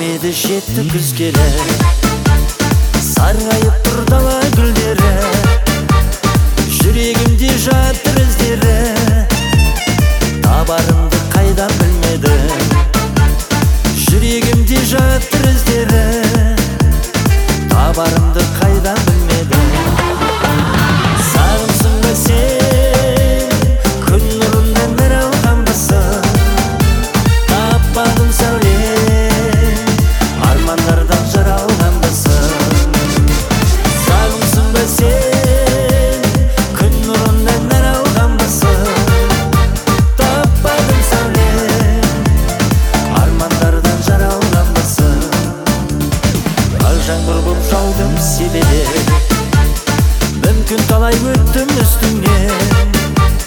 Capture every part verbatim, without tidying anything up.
келмеді жетті күз келе, сарғайып тұр дала гүлдері, жүрегімде жатыр іздері, табарымды қайдан білмедім, жүрегімде жатыр іздері, табарымды қайдан білмедім. Сағымсың ба сен, күн нұрында бір алғанбысың, таппадым сәулем, армандардан жыр алғанбысың. Сағымсың ба сен, күн нұрында бір алғанбысың, таппадым сәулем, армандардан жыр алғанбысың. Ақ жаңбыр боп жаудым себелеп, мүмкін талай өттім үстіңнен,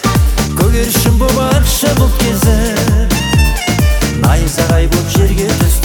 көгершін боп атшы бұлт кезіп, найзағай боп жерге түс